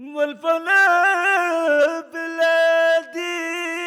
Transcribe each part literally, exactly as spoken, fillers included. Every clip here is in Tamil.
والفنا بلادي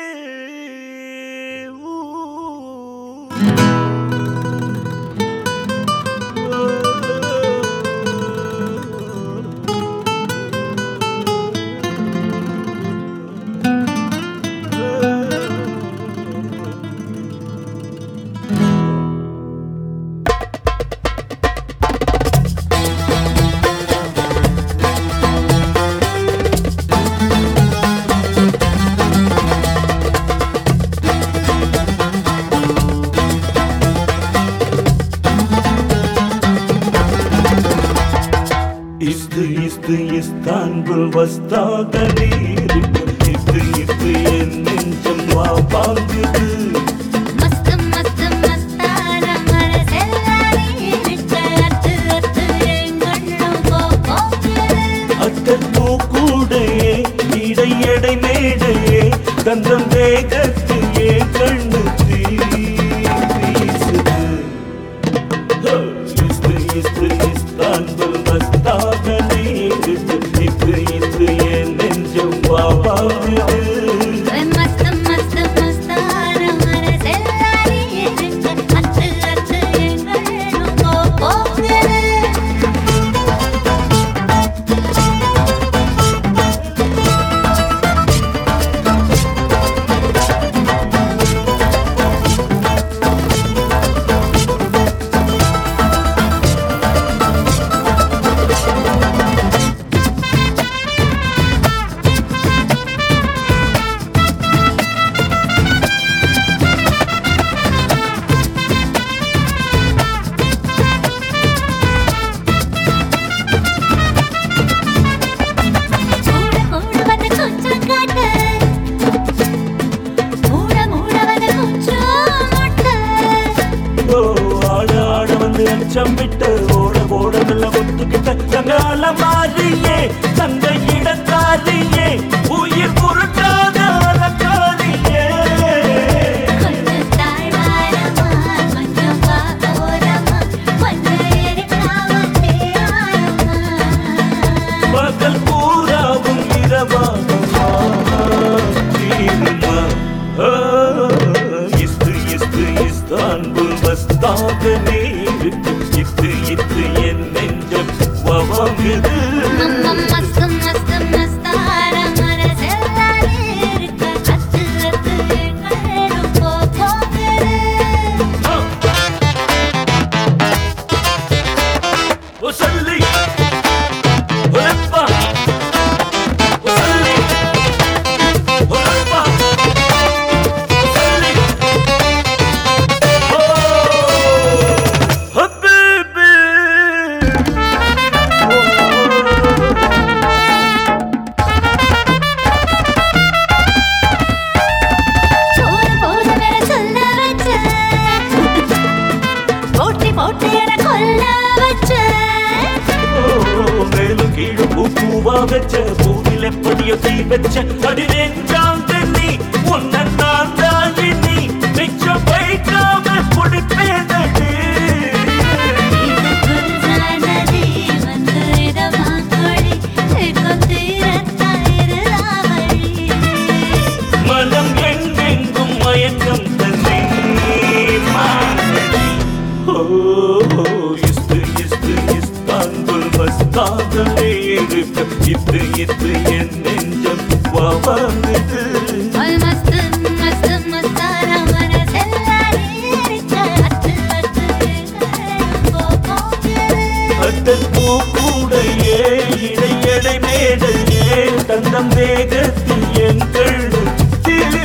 இஸ்து இஸ்து இஸ்தான்புல் வஸ்தாக நீருக்கு இஸ்து இஸ்து என் நெஞ்சம் வா பாங்குது மஸ்து மஸ்து மஸ்தான மனசெல்லாம் நீருக்கு அத்து அத்து எங்கண்ணும் போக்குது அத்தல் பூக்கூடையே இடை எடை மேடையே தந்தம் வேகத்து ஏ கண்ணு தீ வீசுது இஸ்து இஸ்து இஸ்தான்புல் வஸ்தாக நீருக்கு இஸ்து இஸ்து என் நெஞ்சம் வா பாங்குது மஸ்து மஸ்து மஸ்தான மனசெல்லாம் நீருக்கு அத்து அத்து எங்கண்ணும் போக்குது அச்சமிட்டு ஓட ஓட நல்ல ஒத்துக்கிட்ட தங்கால மாறியே தங்க இடக்காரியே உயிர் பொருட்டாத அலக்காரியே கொஞ்சம் தாழ்வாரமா கொஞ்சம் பாகோரமா கொஞ்சம் எரிக்காம தேவாரமா பகல் பூராவும் இரவாகுமா தீருமா இஸ்து இஸ்து இஸ்தான்புல் வஸ்தாக நீருக்கு இத்து இத்து என் நெஞ்சம் வவாங்குது மஸ்து மஸ்து மஸ்தான மனசெல்லாம் நீருக்கு அத்து அத்து எங்கண்ணும் போக்குது وصلي ولفة وصلي ولفة وصلي حبيبي சோறு போது வேற சொல்ல வச்ச போட்டி போட்டு என கொல்ல வச்ச மேலும் கீழும் பூ பூவா வச்ச பூவில் எப்படியோ தீ வச்ச அடி நெஞ்சாம் தண்ணி உன்னை நான் தாண்டி நீ மிச்சம் வைக்காம குடிப்பேனடி இது புதுசானதி வந்து இதமாங்கொழி கொத்திரத்தாயிரு ராவழி மனம் எங்கெங்கும் மயக்கம் தண்ணி மாங்கடி ஓ இஸ்து இஸ்து இஸ்தான்புல் வஸ்தாக நீருக்கு இத்து இத்து என் நெஞ்சம் வவாங்குது மஸ்து மஸ்து மஸ்தான மனசெல்லாம் நீருக்கு அத்து அத்து எங்கண்ணும் போக்குது அத்தல் பூக்கூடையே இடை எடை மேடையே தந்தம் வேகத்தில் எங்கள்